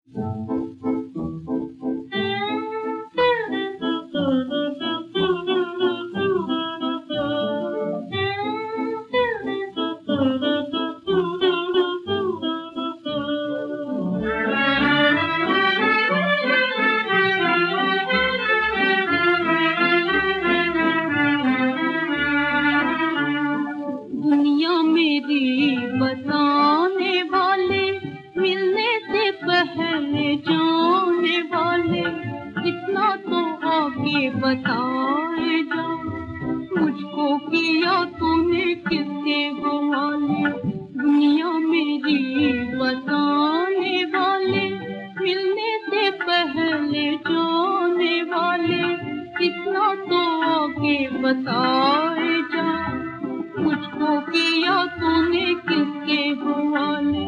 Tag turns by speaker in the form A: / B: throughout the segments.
A: दुनिया मेरी बताने वाले, मिलने से पहले जाने वाले, इतना तो आगे बताए जा। मुझको किया तूने किसके हवाले? दुनिया मेरी बताने वाले, मिलने से पहले जाने वाले, इतना तो आगे बताए जा। मुझको किया तूने किसके हवाले?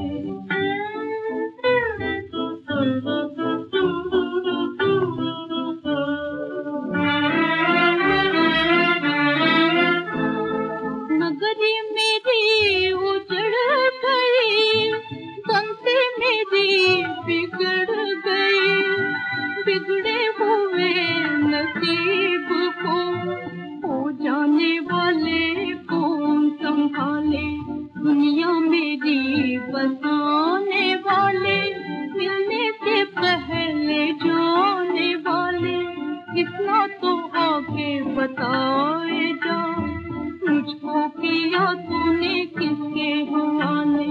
A: नगरी मेरी उजड़ गई, संगति मेरी बिगड़ गई। बिगड़े हुए नसीब को हो जाने वाले कौन संभाले? दुनिया मेरी बसाने वाले, मिलने से पहले जाने वाले, इतना तो आगे बताए जा। मुझको किया तूने किसके हवाले?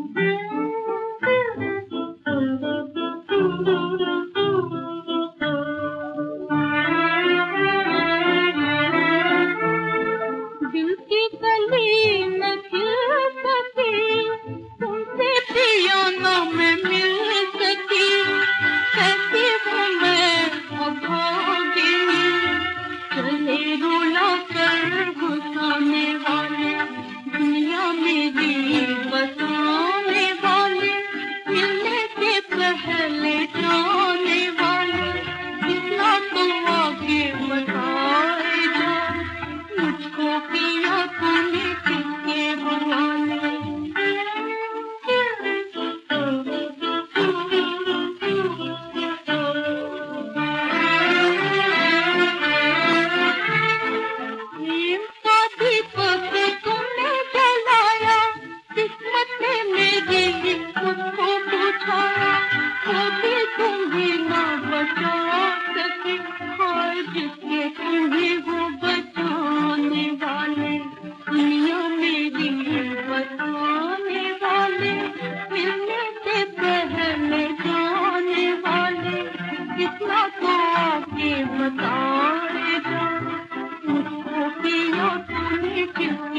A: दिल की कली न खिल सकी, तुमसे पिया न मैं मिल सकी। कैसी हूँ मैं अभागिनी, चले रुला कर घुसाने वाले। दुनिया मेरी बसाने वाले, मिलने से पहले जाने वाले, इतना तो आगे बताए जा। मुझको किया तूने किसके हवाले? प्रेम का दीपक तुमने जलाया, किस्मत ने मेरी मुझको बुझाया। वो भी तुम्हें ना बचा सके, हाय जिसके तुम्हें वो बचाने वाले। दुनिया मेरी बचाने वाले, मिलने से पहले जाने वाले, इतना तो आगे बताए जा। मुझको किया तूने किस